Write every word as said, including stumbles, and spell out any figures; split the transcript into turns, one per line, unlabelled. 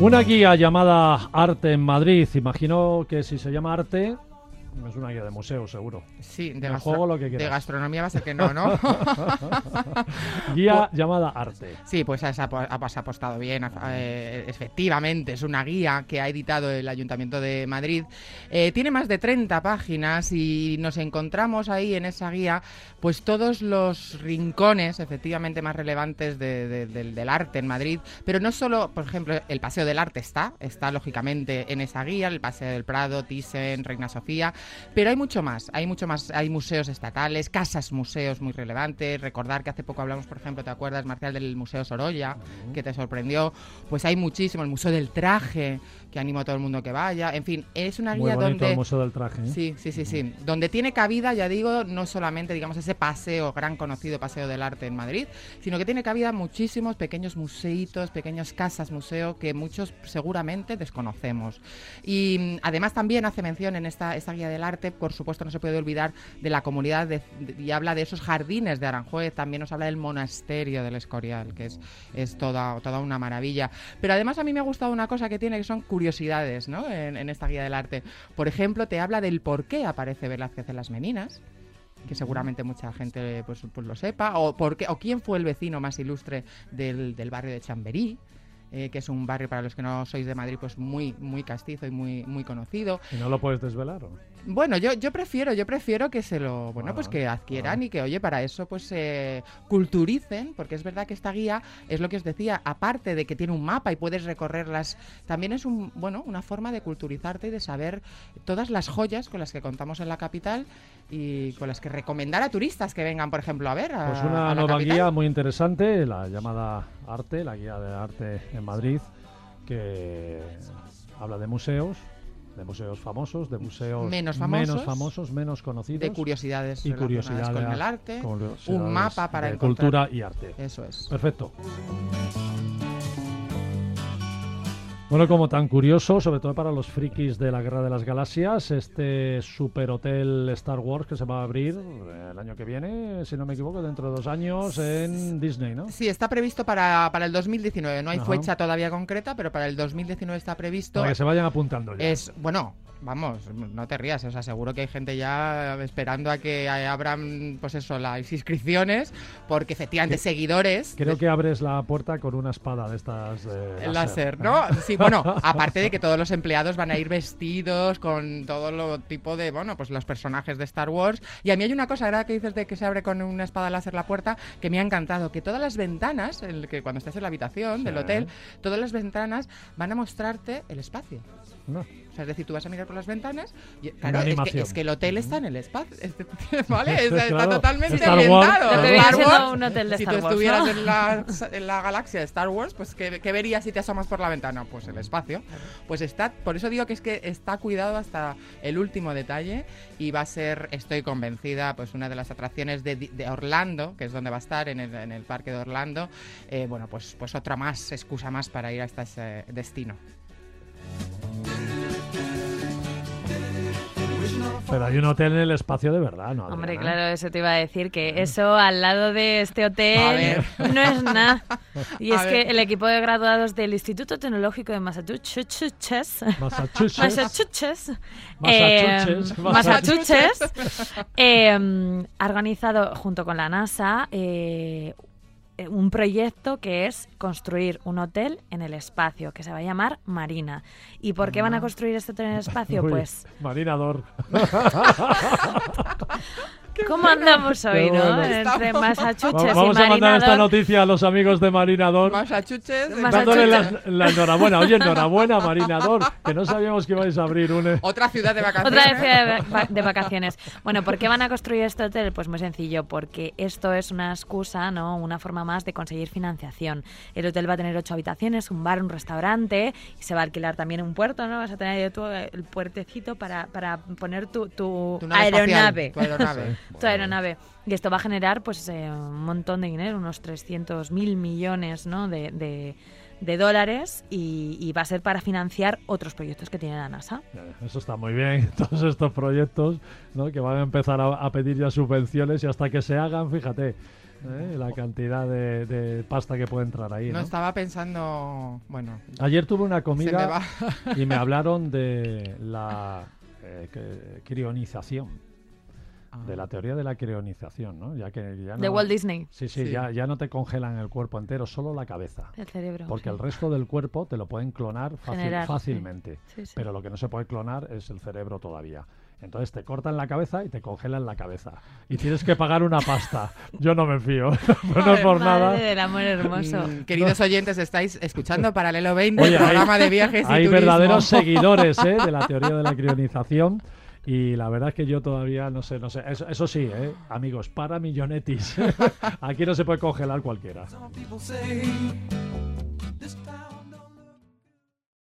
Una guía llamada Arte en Madrid. Imagino que si se llama Arte, es una guía de museo, seguro.
Sí, de,
de
gastro
juego lo que quieras.
De gastronomía va a ser que no, ¿no?
Guía
pues,
llamada Arte.
Sí, pues has, has apostado bien. Eh, efectivamente, es una guía que ha editado el Ayuntamiento de Madrid. Eh, tiene más de treinta páginas y nos encontramos ahí en esa guía pues todos los rincones, efectivamente, más relevantes de, de, de, del arte en Madrid. Pero no solo, por ejemplo, el Paseo del Arte está, está lógicamente en esa guía, el Paseo del Prado, Thyssen, Reina Sofía. Pero hay mucho más, hay mucho más, hay museos estatales, casas museos muy relevantes. Recordar que hace poco hablamos, por ejemplo, ¿te acuerdas, Marcial, del Museo Sorolla, uh-huh. que te sorprendió? Pues hay muchísimo, el Museo del Traje, que animo a todo el mundo que vaya. En fin, es una
muy
guía
bonito
donde...
el Museo del Traje, ¿eh?
Sí, sí, sí, sí. Donde tiene cabida, ya digo, no solamente, digamos, ese paseo, gran conocido Paseo del Arte en Madrid, sino que tiene cabida muchísimos pequeños museitos, pequeñas casas museo que muchos seguramente desconocemos. Y además también hace mención en esta, esta guía del arte, por supuesto no se puede olvidar de la comunidad de, de, y habla de esos jardines de Aranjuez, también nos habla del monasterio del Escorial, que es, es toda, toda una maravilla. Pero además a mí me ha gustado una cosa que tiene, que son curiosidades, ¿no? en, en esta guía del arte. Por ejemplo, te habla del por qué aparece Velázquez en las Meninas, que seguramente mucha gente pues, pues lo sepa, o, por qué, o quién fue el vecino más ilustre del, del barrio de Chamberí. Eh, que es un barrio, para los que no sois de Madrid, pues muy muy castizo y muy muy conocido.
¿Y no lo puedes desvelar, o no?
Bueno, yo yo prefiero yo prefiero que se lo bueno ah, pues que adquieran ah. y que, oye, para eso pues se eh, culturicen, porque es verdad que esta guía es lo que os decía, aparte de que tiene un mapa y puedes recorrerlas, también es un bueno una forma de culturizarte y de saber todas las joyas con las que contamos en la capital y con las que recomendar a turistas que vengan, por ejemplo, a ver a,
pues una
a la
nueva
capital.
Guía muy interesante, la llamada Arte, la guía de arte en Madrid, que habla de museos, de museos famosos, de museos
menos famosos,
menos, famosos, menos conocidos,
de curiosidades
y curiosidades
con el arte,
curiosidades
un mapa para
de
encontrar
cultura y arte.
Eso es.
Perfecto. Bueno, como tan curioso, sobre todo para los frikis de la Guerra de las Galaxias, este superhotel Star Wars que se va a abrir el año que viene, si no me equivoco, dentro de dos años en Disney, ¿no?
Sí, está previsto para, para el dos mil diecinueve. No hay
Ajá.
fecha todavía concreta, pero para el dos mil diecinueve está previsto.
Para que se vayan apuntando ya.
Es, bueno, vamos, no te rías, os aseguro que hay gente ya esperando a que abran, pues eso, las inscripciones, porque efectivamente
que,
seguidores...
Creo que abres la puerta con una espada de estas de
láser,
láser,
¿no? Sí, bueno, aparte de que todos los empleados van a ir vestidos con todo lo tipo de, bueno, pues los personajes de Star Wars. Y a mí hay una cosa, ahora que dices de que se abre con una espada láser la puerta, que me ha encantado, que todas las ventanas, el que cuando estás en la habitación sí. del hotel, todas las ventanas van a mostrarte el espacio.
No.
O sea, es decir, tú vas a mirar por las ventanas y, claro, es que, es que el hotel está en el espacio, ¿vale? Está,
claro,
está totalmente
Star
ambientado.
Wars,
Star Wars,
un hotel de
si
Star
tú
Wars,
estuvieras
¿no?
en, la, en la galaxia de Star Wars, pues ¿qué, qué verías si te asomas por la ventana? Pues el espacio. Pues está, por eso digo que es que está cuidado hasta el último detalle y va a ser, estoy convencida, pues una de las atracciones de, de Orlando, que es donde va a estar, en el, en el parque de Orlando. Eh, bueno, pues, pues otra más, excusa más para ir hasta ese destino.
Pero hay un hotel en el espacio de verdad, ¿no?
Hombre,
Adriana?
claro, eso te iba a decir, que eso al lado de este hotel no es nada. Y
A
es
ver.
que el equipo de graduados del Instituto Tecnológico de Massachusetts,
Massachusetts,
Massachusetts,
Massachusetts,
eh, Massachusetts eh, ha organizado junto con la NASA eh, un proyecto que es construir un hotel en el espacio, que se va a llamar Marina. ¿Y por qué van a construir este hotel en el espacio?
Uy,
Pues...
Marinador.
¿Cómo andamos hoy,
Qué
no?
bueno.
Entre Massachusetts
Vamos,
y
vamos a mandar esta
Marinador.
noticia a los amigos de Marinador.
Massachusetts,
Dándole la,
Massachusetts.
la enhorabuena. Oye, enhorabuena, Marinador, que no sabíamos que ibais a abrir un...
Otra ciudad de vacaciones.
Otra ciudad de, va- de vacaciones. Bueno, ¿por qué van a construir este hotel? Pues muy sencillo, porque esto es una excusa, ¿no? Una forma más de conseguir financiación. El hotel va a tener ocho habitaciones, un bar, un restaurante, y se va a alquilar también un puerto, ¿no? Vas a tener tú el puertecito para, para poner tu, tu,
Tu nave espacial,
aeronave.
tu aeronave.
Tu aeronave. Y esto va a generar pues eh, un montón de dinero, unos trescientos mil millones, ¿no? de, de, de dólares y, y va a ser para financiar otros proyectos que tiene la NASA.
Eso está muy bien, todos estos proyectos, ¿no? Que van a empezar a, a pedir ya subvenciones y hasta que se hagan, fíjate, ¿eh? La cantidad de, de pasta que puede entrar ahí, ¿no?
No estaba pensando, bueno...
Ayer tuve una comida
se me va.
y me hablaron de la eh, que, crionización. De la teoría de la crionización, ¿no? Ya que ya no,
de Walt Disney.
Sí, sí,
Sí.
Ya, ya no te congelan el cuerpo entero, solo la cabeza.
El cerebro.
Porque
sí.
el resto del cuerpo te lo pueden clonar fácil-
Generar,
fácilmente.
sí. Sí, sí.
Pero lo que no se puede clonar es el cerebro todavía. Entonces te cortan la cabeza y te congelan la cabeza. Y tienes que pagar una pasta. Yo no me fío. Pues no es por
Madre
nada.
del amor hermoso.
Mm, queridos oyentes, estáis escuchando Paralelo veinte,
Oye,
el programa de viajes y
Hay
turismo.
verdaderos seguidores, ¿eh? De la teoría de la crionización. Y la verdad es que yo todavía no sé, no sé. Eso, eso sí, ¿eh? Amigos, para millonetis. Aquí no se puede congelar cualquiera.
Some people say this town